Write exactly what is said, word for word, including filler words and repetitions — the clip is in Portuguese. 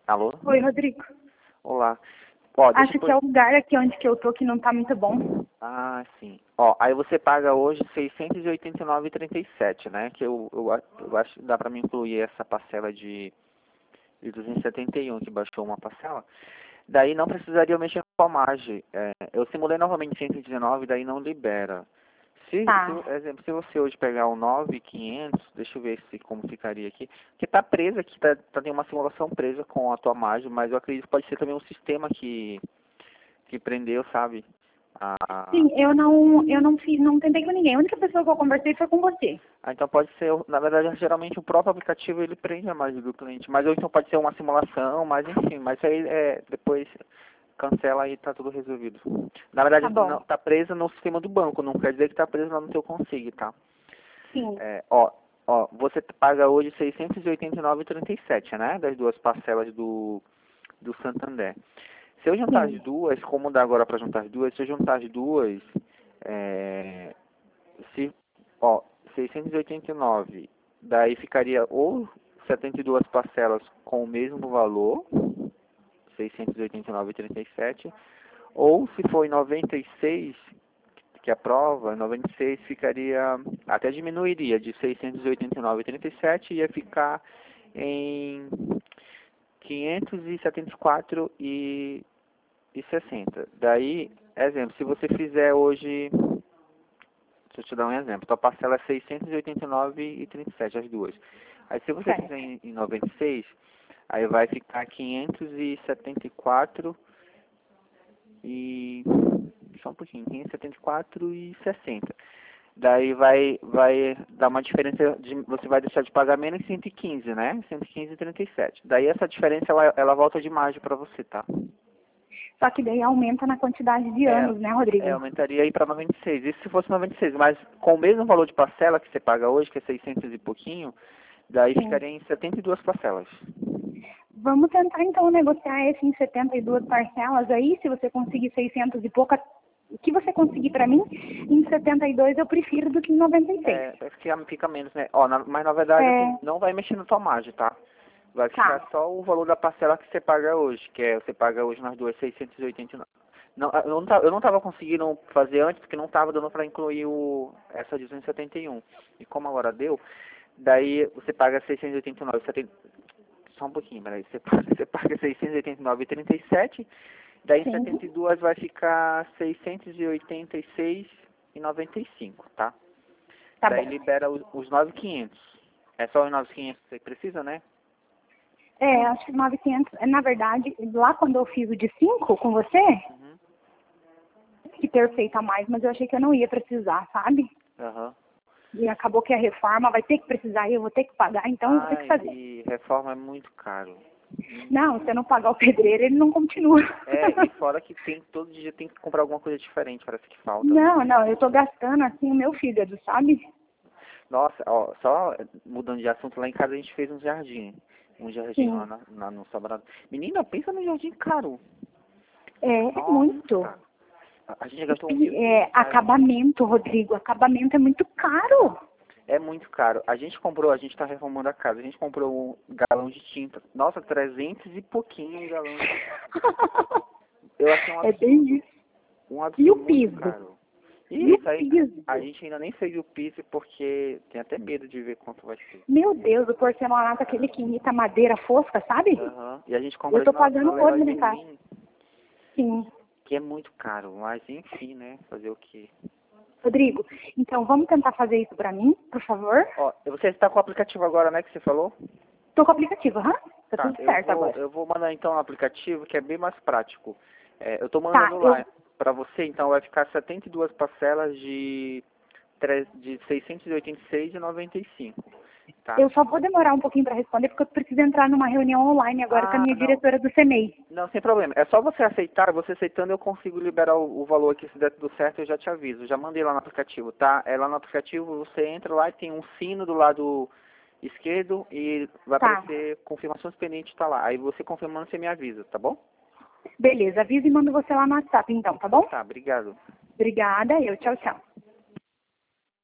Alô? Oi, Rodrigo. Olá. Ó, deixa Acho eu... que é o lugar aqui onde que eu tô que não tá muito bom. Ah, sim. Ó, aí você paga hoje seiscentos e oitenta e nove e trinta e sete, né? Que eu, eu, a- eu acho que dá pra me incluir essa parcela de, de duzentos e setenta e um, que baixou uma parcela. Daí não precisaria eu mexer com a margem. É, eu simulei novamente cento e dezenove, daí não libera. Se, se, Tá. por exemplo, se você hoje pegar o nove mil e quinhentos, deixa eu ver se como ficaria aqui. Porque tá presa aqui, tá, tá, tem uma simulação presa com a tua margem, mas eu acredito que pode ser também um sistema que, que prendeu, sabe? A, Sim, eu não, eu não fiz, não tentei com ninguém. A única pessoa que eu conversei foi com você. ah, então pode ser, na verdade, geralmente o próprio aplicativo ele prende a margem do cliente, mas ou então pode ser uma simulação, mas enfim, mas isso aí é, depois cancela e tá tudo resolvido. Na Tá verdade, não, bom. tá presa no sistema do banco, não quer dizer que tá presa lá no teu consigo, tá? Sim. É, ó, ó, você paga hoje seiscentos e oitenta e nove e trinta e sete, né? Das duas parcelas do, do Santander. Se eu juntar as Sim. duas, como dá agora para juntar as duas? Se eu juntar as duas, é, se, ó, seiscentos e oitenta e nove, daí ficaria ou setenta e duas parcelas com o mesmo valor, seiscentos e oitenta e nove e trinta e sete, ou se for em noventa e seis, que a prova, noventa e seis ficaria, até diminuiria de seiscentos e oitenta e nove e trinta e sete, ia ficar em quinhentos e setenta e quatro e sessenta. Daí, exemplo, se você fizer hoje, deixa eu te dar um exemplo, tua parcela é seiscentos e oitenta e nove e trinta e sete, as duas. Aí se você fizer Certo. em, em noventa e seis, aí vai ficar quinhentos e setenta e quatro e só um pouquinho, quinhentos e setenta e quatro e sessenta. Daí vai, vai dar uma diferença, de, você vai deixar de pagar menos cento e quinze, né? cento e quinze e trinta e sete. Daí essa diferença, ela, ela volta de margem para você, tá? Só que daí aumenta na quantidade de É, anos, né, é, Rodrigo? aumentaria aí para noventa e seis. Isso se fosse noventa e seis, mas com o mesmo valor de parcela que você paga hoje, que é seiscentos e pouquinho, daí Sim. ficaria em setenta e duas parcelas. Vamos tentar então negociar esse em setenta e duas parcelas aí, se você conseguir seiscentos e pouca, o que você conseguir pra mim, em setenta e dois eu prefiro do que em noventa e seis. É, vai ficar, fica menos, né? Ó, na- mas na verdade, assim, É, não vai mexer na tua margem, tá? Vai ficar tá. só o valor da parcela que você paga hoje, que é, você paga hoje nas duas seiscentos e oitenta e nove. Não, eu não tava, eu não estava conseguindo fazer antes, porque não estava dando para incluir o, essa duzentos e setenta e um. E como agora deu, daí você paga seiscentos e oitenta e nove, setenta, só um pouquinho, peraí, você paga, você paga seiscentos e oitenta e nove e trinta e sete, daí em Sim. setenta e dois vai ficar seiscentos e oitenta e seis e noventa e cinco, tá? Tá Daí bom. libera os, os nove mil e quinhentos. É só os nove mil e quinhentos que você precisa, né? É, acho que novecentos. Na verdade, lá quando eu fiz o de cinco com você, Uhum. que ter feito a mais, mas eu achei que eu não ia precisar, sabe? Aham. E acabou que a reforma vai ter que precisar e eu vou ter que pagar, então eu vou ter que Ai, fazer. e reforma é muito caro. Não, se eu não pagar o pedreiro, ele não continua. É, e fora que tem, todo dia tem que comprar alguma coisa diferente, parece que falta, né? Não, não, eu tô gastando assim o meu fígado, sabe? Nossa, ó, só mudando de assunto, lá em casa a gente fez um jardim. Um jardim lá Sim. na, na- no Sobrado. Menina, pensa no jardim caro. É, é muito. Nossa, a a gente E, gastou mil e pi- quinhentos é, reais. acabamento, Rodrigo, acabamento é muito caro. É muito caro. A gente comprou, a gente tá reformando a casa, a gente comprou um galão de tinta. Nossa, trezentos e pouquinho um galão de tinta. Eu achei um É bem absurdo. isso. Um E absurdo o muito piso? caro. E E o isso aí, piso? a gente ainda nem fez o piso porque tem até medo de ver quanto vai ser. Meu Deus, o porcelanato, aquele que imita madeira fosca, sabe? Aham. E a gente Eu compra tô ele na, pagando na o olho Leroy na minha casa. Merlin, Sim. que é muito caro. Mas enfim, né? Fazer o quê? Rodrigo, então vamos tentar fazer isso pra mim, por favor? Ó, você está com o aplicativo agora, né, que você falou? Tô com o aplicativo, aham? Tá Tá, tudo eu certo vou, agora. eu vou mandar então o aplicativo que é bem mais prático. É, eu tô Tá, mandando eu, lá para você, então vai ficar setenta e duas parcelas de, tre- de seiscentos e oitenta e seis e noventa e cinco, tá? eu só vou demorar um pouquinho pra responder porque eu preciso entrar numa reunião online agora com a Ah, minha não, diretora do C M E I. não, sem problema. É só você aceitar, você aceitando eu consigo liberar o, o valor aqui, se der tudo certo eu já te aviso. Já mandei lá no aplicativo, tá? É lá no aplicativo, você entra lá e tem um sino do lado esquerdo e vai Tá, aparecer confirmações pendentes, tá lá. Aí você confirmando, você me avisa, tá bom? beleza. Avisa e mando você lá no WhatsApp então, tá Então bom? tá, obrigado. Obrigada, eu. Tchau, tchau.